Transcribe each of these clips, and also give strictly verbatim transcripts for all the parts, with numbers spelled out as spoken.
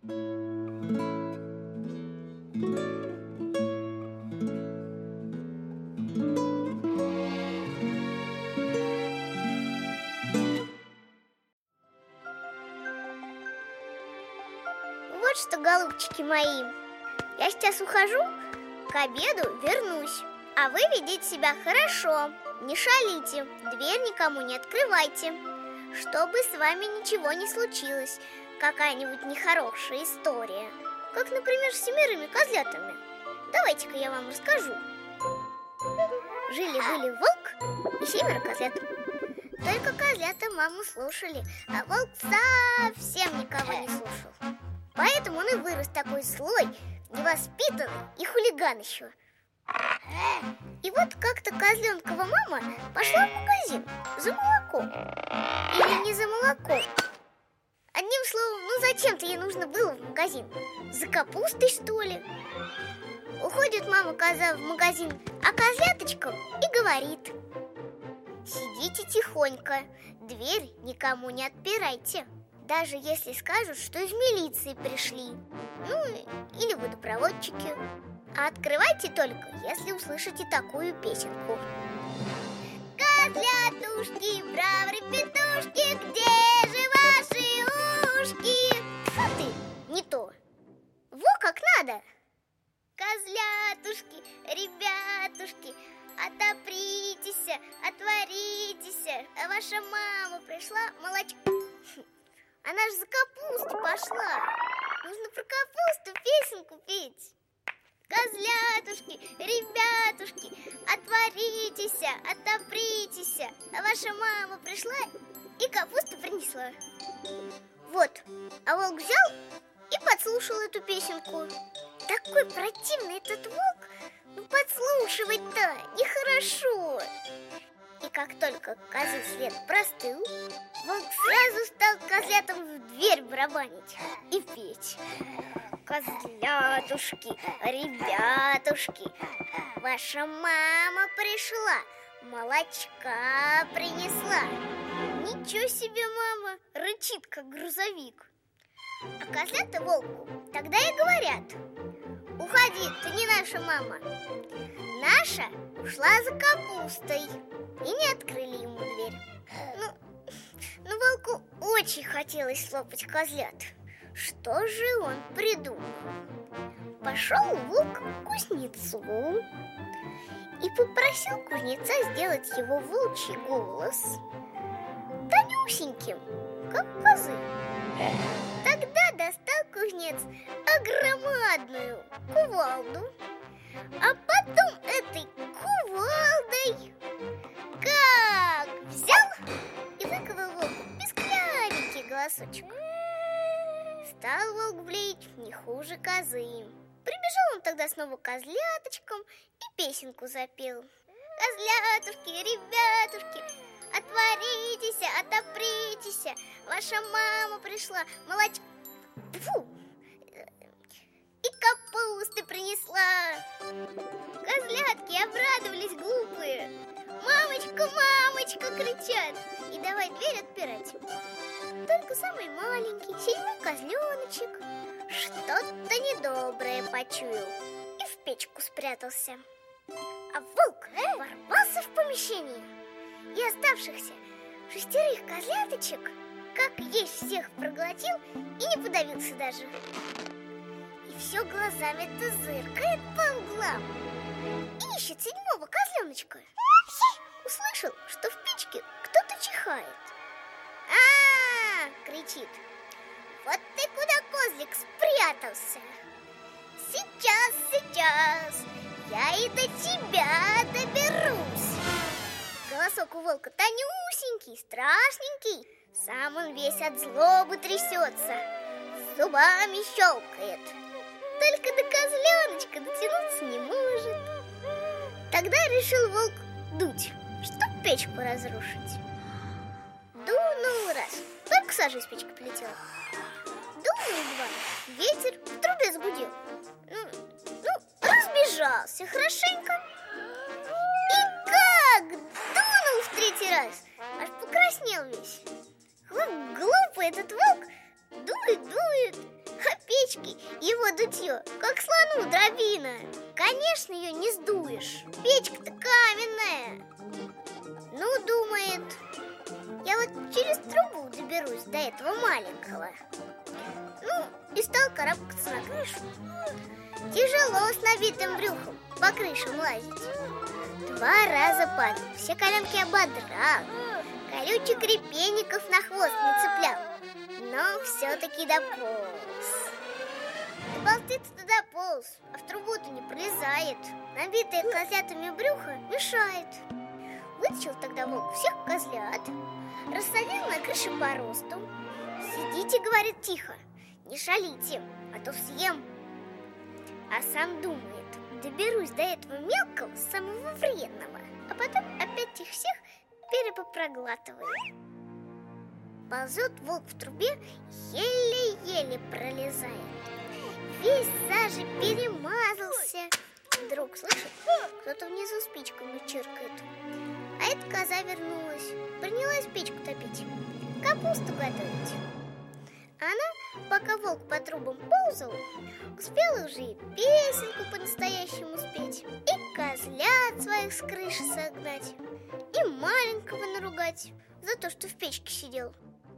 Вот что, голубчики мои, я сейчас ухожу, к обеду вернусь. А вы ведите себя хорошо, не шалите, дверь никому не открывайте, чтобы с вами ничего не случилось, какая-нибудь нехорошая история. Как, например, с семерыми козлятами. Давайте-ка я вам расскажу. Жили-были волк и семеро козлят. Только козлята маму слушали, а волк совсем никого не слушал. Поэтому он и вырос такой злой, невоспитанный и хулиган еще. И вот как-то козленкова мама пошла в магазин за молоком. Или не за молоком. Одним словом, ну зачем-то ей нужно было в магазин. За капустой, что ли? Уходит мама-коза в магазин, а козляточкам и говорит: сидите тихонько, дверь никому не отпирайте. Даже если скажут, что из милиции пришли, ну или водопроводчики. А открывайте только, если услышите такую песенку. Козлятушки, бравры-петушки, где же ваши ушки? Фу ты, не то. Во как надо. Козлятушки, ребятушки, отопритесь, отворитесь. А ваша мама пришла молочко. Она же за капустой пошла. Нужно про капусту песенку петь. Козлятушки, ребятушки, отворитесь, отопритесь. А ваша мама пришла и капусту принесла. Вот, а волк взял и подслушал эту песенку. Такой противный этот волк, ну подслушивать-то нехорошо. И как только козы след простыл, волк сразу стал козлятам в дверь барабанить и петь. Козлятушки, ребятушки, ваша мама пришла, молочка принесла. Ничего себе мама, рычит, как грузовик. А козлята волку тогда и говорят: уходи, ты не наша мама. Наша ушла за капустой. И не открыли ему дверь. Ну, ну волку очень хотелось слопать козлят. Что же он придумал? Пошел волк к кузнецу и попросил кузнеца сделать его волчий голос тонюсеньким, как у козы. Тогда достал кузнец огромадную кувалду, а потом этой кувалдой как взял и выковал волку писклявенький голосочек. Стал волк блеять не хуже козы. Прибежал он тогда снова к козляточкам и песенку запел. Козлятушки, ребятушки, отворитесь, отопритесь. Ваша мама пришла, молочко... Фу! И капусты принесла. Козлятки обрадовались глупые. Мамочка, мамочка, кричат. И давай дверь отпирать. Только самый маленький, седьмой козленочек что-то недоброе почуял и в печку спрятался. А волк ворвался в помещение и оставшихся шестерых козляточек как есть всех проглотил и не подавился даже. И все глазами-то зыркает по углам и ищет седьмого козленочка. Услышал, что в печке кто-то чихает. А-а-а! Кричит: вот ты куда, козлик, спрятался? Сейчас, сейчас я и до тебя доберусь. Голосок у волка тонюсенький, страшненький. Сам он весь от злобы трясется, зубами щелкает. Только до козленочка дотянуться не может. Тогда решил волк дуть, чтоб печку разрушить. Дунул раз, только сажа из печки полетела. Дунул два, ветер в трубе загудел. Ну, ну, разбежался хорошенько. И как дунул в третий раз, аж покраснел весь. Вот глупый этот волк, дует, дует, а печки его дутье, как слону дробина. Конечно, ее не сдуешь, печка-то каменная. Ну, думает, я вот через трубу доберусь до этого маленького. Ну, и стал карабкаться на крышу. Тяжело с набитым брюхом по крышам лазить. Два раза падал, все коленки ободрал, колючих репейников на хвост нацеплял, но все-таки дополз. Доползти-то дополз, а в трубу-то не пролезает. Набитое козлятами брюхо мешает. Вытащил тогда волк всех козлят, рассадил на крыше по росту. Сидите, говорит, тихо, не шалите, а то съем. А сам думает, доберусь до этого мелкого, самого вредного, а потом опять их всех перепопроглатывает. Ползет волк в трубе, еле-еле пролезает. Весь сажей перемазался. Вдруг слышит, кто-то внизу спичками чиркает. А эта коза вернулась, принялась печку топить, капусту готовить. Она, пока волк по трубам ползал, успела уже и песенку по-настоящему спеть, и козлят своих с крыши согнать, и маленького наругать за то, что в печке сидел.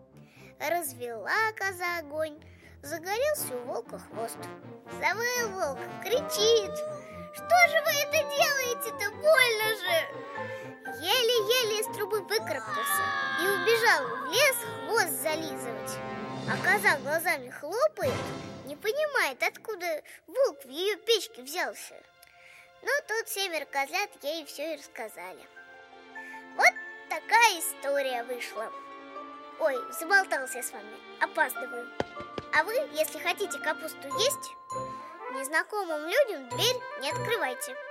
Развела коза огонь, загорелся у волка хвост. Завыл волк, кричит: что же вы это делаете-то, больно же! Еле-еле из трубы выкарабкался и убежал в лес хвост зализывать. А коза глазами хлопает, не понимает, откуда волк в ее печке взялся. Но тут семеро козлят ей все и рассказали. Вот такая история вышла. Ой, заболтался я с вами, опаздываю. А вы, если хотите капусту есть, незнакомым людям дверь не открывайте.